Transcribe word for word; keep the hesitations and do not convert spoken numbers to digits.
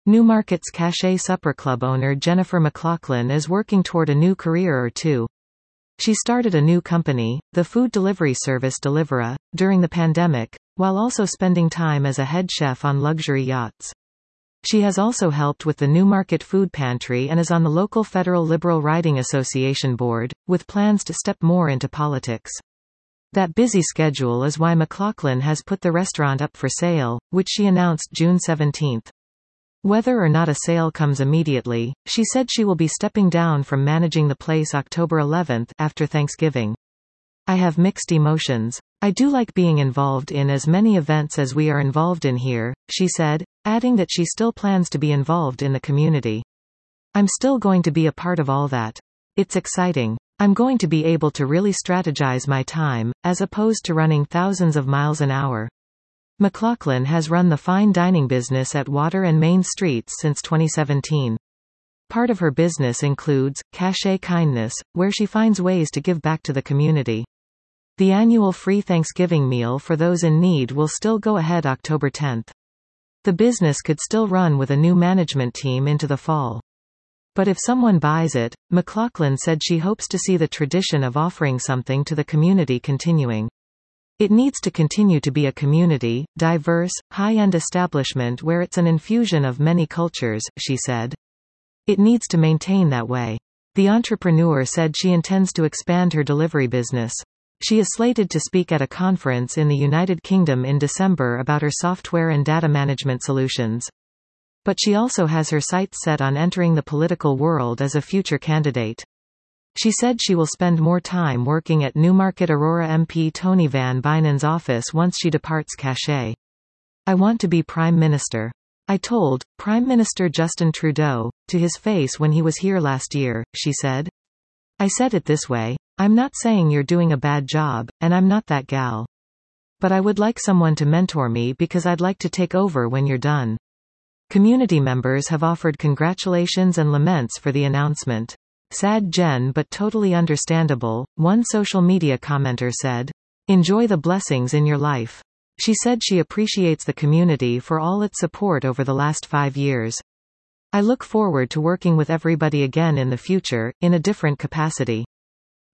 Newmarket's Cachet Supper Club owner Jennifer McLaughlin is working toward a new career or two. She started a new company, the food delivery service Delivera, during the pandemic, while also spending time as a head chef on luxury yachts. She has also helped with the Newmarket Food Pantry and is on the local Federal Liberal Riding Association board, with plans to step more into politics. That busy schedule is why McLaughlin has put the restaurant up for sale, which she announced June seventeenth. Whether or not a sale comes immediately, she said she will be stepping down from managing the place October eleventh, after Thanksgiving. I have mixed emotions. I do like being involved in as many events as we are involved in here, she said, adding that she still plans to be involved in the community. I'm still going to be a part of all that. It's exciting. I'm going to be able to really strategize my time, as opposed to running thousands of miles an hour. McLaughlin has run the fine dining business at Water and Main Streets since twenty seventeen. Part of her business includes Cachet Kindness, where she finds ways to give back to the community. The annual free Thanksgiving meal for those in need will still go ahead October tenth. The business could still run with a new management team into the fall. But if someone buys it, McLaughlin said she hopes to see the tradition of offering something to the community continuing. It needs to continue to be a community, diverse, high-end establishment where it's an infusion of many cultures, she said. It needs to maintain that way. The entrepreneur said she intends to expand her delivery business. She is slated to speak at a conference in the United Kingdom in December about her software and data management solutions. But she also has her sights set on entering the political world as a future candidate. She said she will spend more time working at Newmarket Aurora M P Tony Van Bynen's office once she departs Cachet. I want to be Prime Minister. I told Prime Minister Justin Trudeau, to his face when he was here last year, she said. I said it this way, I'm not saying you're doing a bad job, and I'm not that gal. But I would like someone to mentor me because I'd like to take over when you're done. Community members have offered congratulations and laments for the announcement. Sad Jen but totally understandable, one social media commenter said. Enjoy the blessings in your life. She said she appreciates the community for all its support over the last five years. I look forward to working with everybody again in the future, in a different capacity.